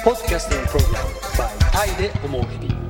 Podcasting Program by タイで思う日々。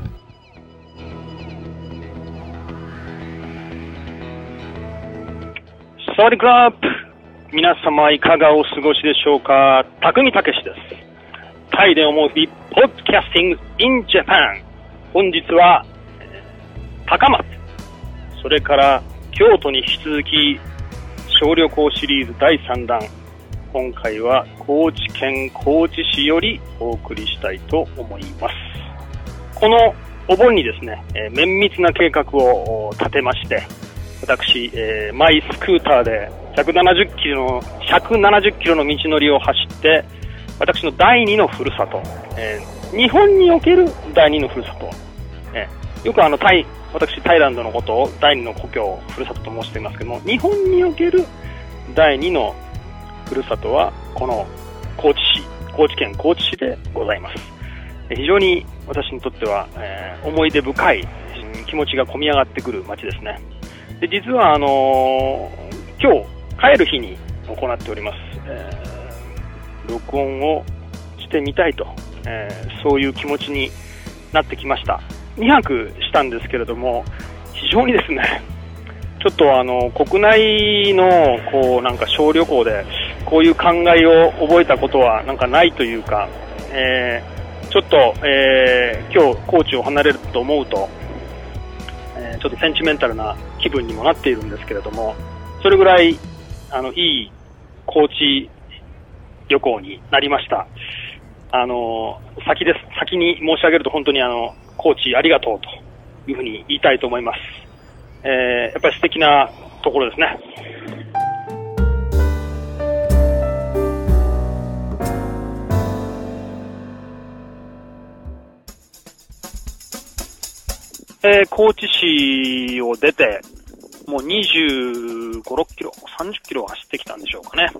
サワディークラップ、皆様いかがお過ごしでしょうか。匠たけしです。タイで思う日々 Podcasting in Japan。本日は高松、それから京都に引き続き小旅行シリーズ第3弾、今回は高知県高知市よりお送りしたいと思います。このお盆にですね、綿密な計画を立てまして、私、マイスクーターで170キロの道のりを走って、私の第二のふるさと、日本における第二のふるさと、よく私タイランドのことを第二の故郷、ふるさとと申していますけども、日本における第二のふるさとはこの高知県高知市でございます。非常に私にとっては、思い出深い気持ちが込み上がってくる街ですね。で、実は今日帰る日に行っております、録音をしてみたいと、そういう気持ちになってきました。2泊したんですけれども、非常にですね、ちょっと国内のなんか小旅行でこういう考えを覚えたことはなんかないというか、ちょっと、今日高知を離れると思うと、ちょっとセンチメンタルな気分にもなっているんですけれども、それぐらいいい高知旅行になりました。先に申し上げると、本当に高知ありがとうというふうに言いたいと思います。やっぱり素敵なところですね。高知市を出てもう25、6キロ、30キロ走ってきたんでしょうかね。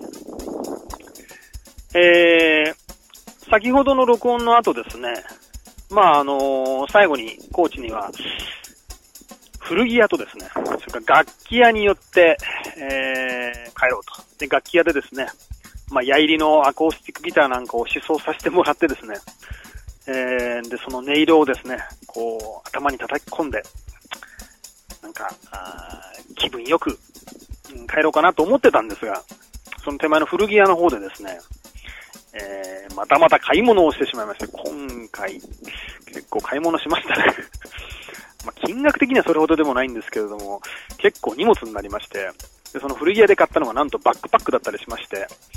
先ほどの録音の後ですね、最後に高知には古着屋とですね、それから楽器屋によって、帰ろうと。で、楽器屋でですね、矢入りのアコースティックギターなんかを試奏させてもらってですね、で、その音色をですね、頭に叩き込んで、なんか、気分よく、帰ろうかなと思ってたんですが、その手前の古着屋の方でですね、また買い物をしてしまいまして、今回、結構買い物しましたね。金額的にはそれほどでもないんですけれども、結構荷物になりまして、で、その古着屋で買ったのがなんとバックパックだったりしまして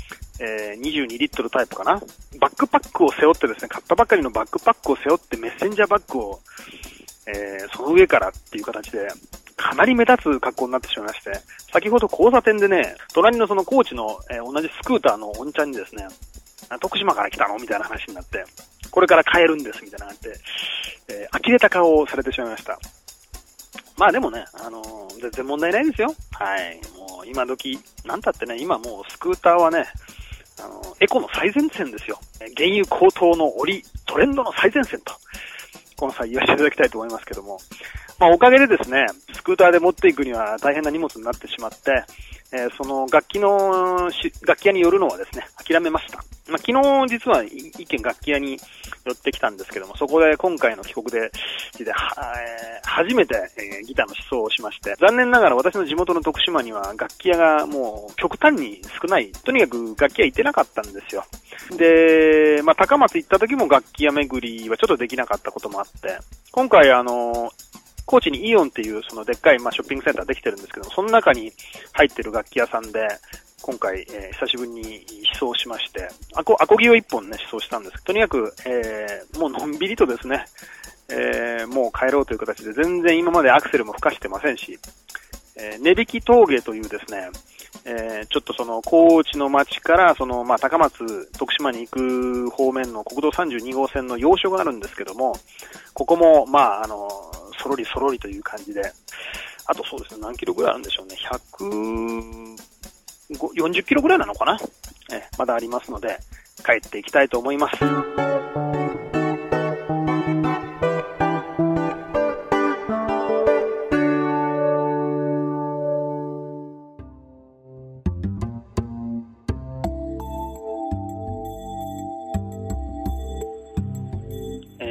、22リットルタイプかな。バックパックを背負ってですね、買ったばかりのバックパックを背負ってメッセンジャーバッグを、その上からっていう形で、かなり目立つ格好になってしまいまして、先ほど交差点でね、隣のその高知の、同じスクーターのおんちゃんにですね、徳島から来たのみたいな話になって、これから帰るんですみたいな感じで、呆れた顔をされてしまいました。でもね、全然問題ないですよ。はい。もう今時、なんたってね、今もうスクーターはね、エコの最前線ですよ。原油高騰の折、トレンドの最前線と、この際言わせていただきたいと思いますけども、おかげでですね、スクーターで持っていくには大変な荷物になってしまって、その楽器屋に寄るのはですね、諦めました。昨日実は一軒楽器屋に寄ってきたんですけども、そこで今回の帰国で、初めて、ギターの試奏をしまして、残念ながら私の地元の徳島には楽器屋がもう極端に少ない、とにかく楽器屋行ってなかったんですよ。で、高松行った時も楽器屋巡りはちょっとできなかったこともあって、今回高知にイオンっていうそのでっかいショッピングセンターできてるんですけども、その中に入ってる楽器屋さんで、今回、久しぶりに試奏しまして、アコギを一本ね、試奏したんです。とにかく、もうのんびりとですね、もう帰ろうという形で、全然今までアクセルも吹かしてませんし、根引峠というですね、ちょっとその高知の町からその高松、徳島に行く方面の国道32号線の要所があるんですけども、ここもそろりそろりという感じで、あとそうですね、何キロぐらいあるんでしょうね、140キロぐらいなのかな、まだありますので、帰っていきたいと思います。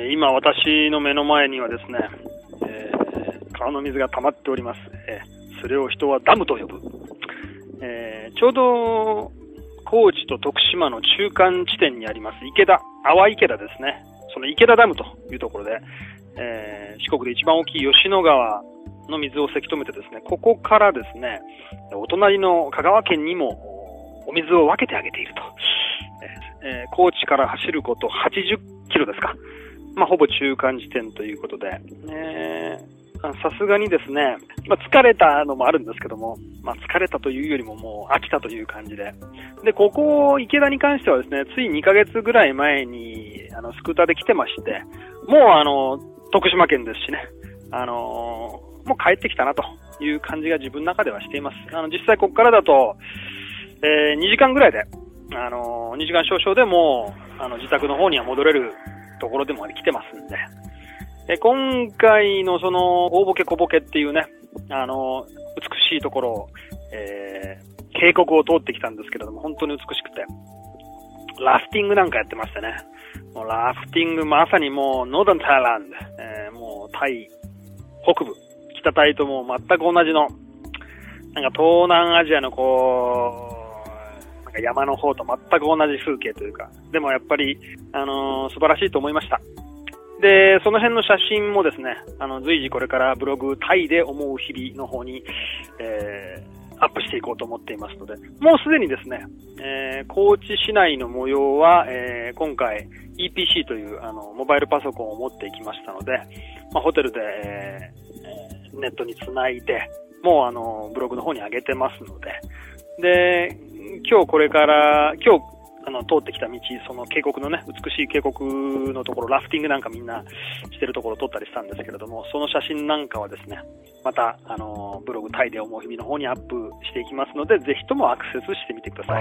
今私の目の前にはですね、川の水が溜まっております。それを人はダムと呼ぶ。ちょうど高知と徳島の中間地点にあります淡池田ですね。その池田ダムというところで、四国で一番大きい吉野川の水をせき止めてですね、ここからですね、お隣の香川県にもお水を分けてあげていると。高知から走ること80キロですか。ほぼ中間地点ということで、さすがにですね、疲れたのもあるんですけども、疲れたというよりももう飽きたという感じで。で、ここ、池田に関してはですね、つい2ヶ月ぐらい前に、スクーターで来てまして、もう徳島県ですしね、もう帰ってきたなという感じが自分の中ではしています。実際ここからだと、2時間ぐらいで、2時間少々でも自宅の方には戻れるところでも来てますんで、今回のその大ボケ小ボケっていうね、美しいところを、渓谷を通ってきたんですけれども、本当に美しくて、ラフティングなんかやってましてね、もうラフティングまさにもうノーダンタイランド、もうタイ北部、北タイとも全く同じの、なんか東南アジアのなんか山の方と全く同じ風景というか、でもやっぱり、素晴らしいと思いました。で、その辺の写真もですね、随時これからブログタイで思う日々の方に、アップしていこうと思っていますので、もうすでにですね、高知市内の模様は、今回 EPC というモバイルパソコンを持っていきましたので、ホテルで、ネットにつないで、もうブログの方に上げてますので、で、今日通ってきた道、その渓谷のね、美しい渓谷のところ、ラフティングなんかみんなしてるところを撮ったりしたんですけれども、その写真なんかはですね、また、ブログタイで思う日々の方にアップしていきますので、ぜひともアクセスしてみてください。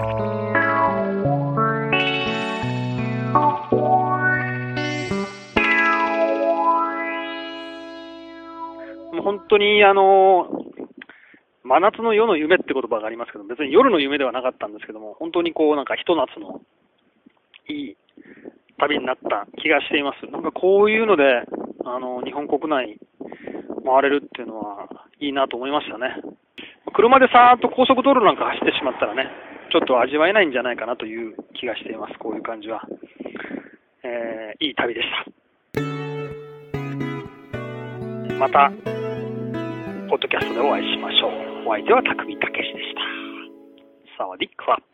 もう本当に真夏の夜の夢って言葉がありますけど、別に夜の夢ではなかったんですけども、本当になんかひと夏のいい旅になった気がしています。なんかこういうので、日本国内回れるっていうのはいいなと思いましたね。車でさーっと高速道路なんか走ってしまったらね、ちょっと味わえないんじゃないかなという気がしています。こういう感じは。いい旅でした。また、ポッドキャストでお会いしましょう。お相手は匠たけしでした。サワディークラップ。